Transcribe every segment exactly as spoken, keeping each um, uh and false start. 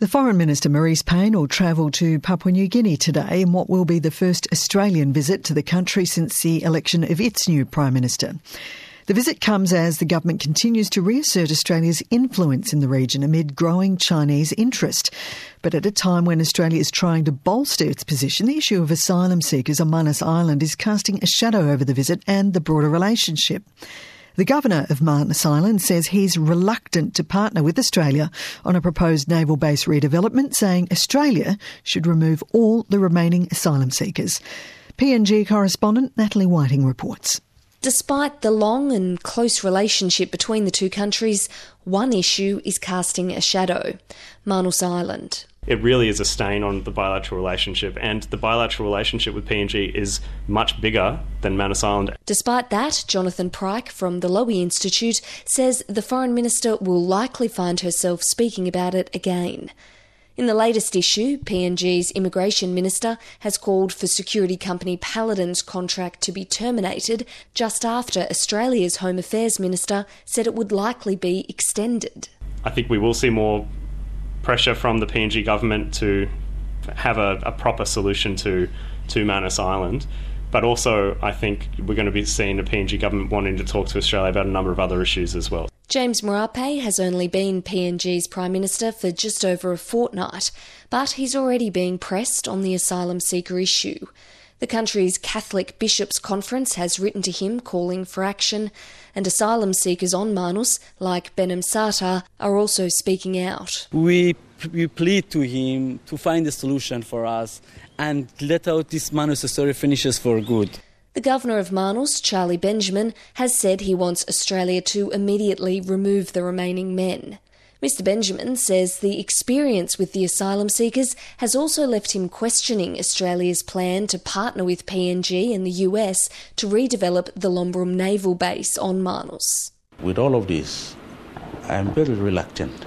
The Foreign Minister Marise Payne will travel to Papua New Guinea today in what will be the first Australian visit to the country since the election of its new Prime Minister. The visit comes as the government continues to reassert Australia's influence in the region amid growing Chinese interest. But at a time when Australia is trying to bolster its position, the issue of asylum seekers on Manus Island is casting a shadow over the visit and the broader relationship. The Governor of Manus Island says he's reluctant to partner with Australia on a proposed naval base redevelopment, saying Australia should remove all the remaining asylum seekers. P N G correspondent Natalie Whiting reports. Despite the long and close relationship between the two countries, one issue is casting a shadow: Manus Island. It really is a stain on the bilateral relationship, and the bilateral relationship with P N G is much bigger than Manus Island. Despite that, Jonathan Pryke from the Lowy Institute says the Foreign Minister will likely find herself speaking about it again. In the latest issue, P N G's Immigration Minister has called for security company Paladin's contract to be terminated just after Australia's Home Affairs Minister said it would likely be extended. I think we will see more pressure from the P N G government to have a, a proper solution to, to Manus Island. But also, I think we're going to be seeing the P N G government wanting to talk to Australia about a number of other issues as well. James Marape has only been P N G's Prime Minister for just over a fortnight, but he's already being pressed on the asylum seeker issue. The country's Catholic Bishops' Conference has written to him calling for action, and asylum seekers on Manus, like Benem Sartar, are also speaking out. We, we plead to him to find a solution for us and let out this Manus story finishes for good. The Governor of Manus, Charlie Benjamin, has said he wants Australia to immediately remove the remaining men. Mister Benjamin says the experience with the asylum seekers has also left him questioning Australia's plan to partner with P N G and the U S to redevelop the Lombrum Naval Base on Manus. With all of this, I am very reluctant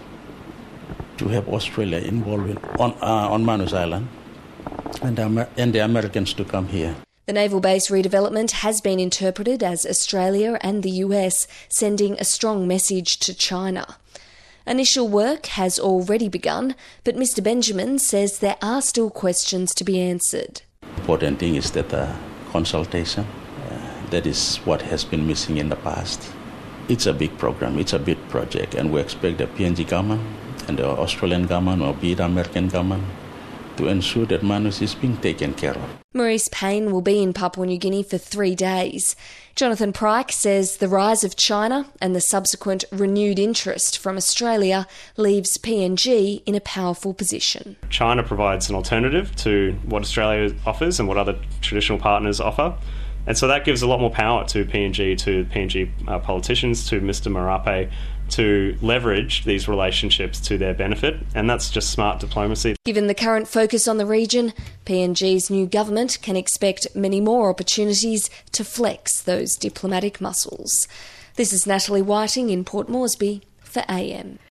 to have Australia involved on, uh, on Manus Island and the, Amer- and the Americans to come here. The naval base redevelopment has been interpreted as Australia and the U S sending a strong message to China. Initial work has already begun, but Mister Benjamin says there are still questions to be answered. The important thing is that the consultation, uh, that is what has been missing in the past. It's a big program, it's a big project, and we expect the P N G government and the Australian government, or be it the American government, to ensure that Manus is being taken care of. Marise Payne will be in Papua New Guinea for three days. Jonathan Pryke says the rise of China and the subsequent renewed interest from Australia leaves P N G in a powerful position. China provides an alternative to what Australia offers and what other traditional partners offer. And so that gives a lot more power to P N G, to P N G uh, politicians, to Mister Marape, to leverage these relationships to their benefit, and that's just smart diplomacy. Given the current focus on the region, P N G's new government can expect many more opportunities to flex those diplomatic muscles. This is Natalie Whiting in Port Moresby for A M.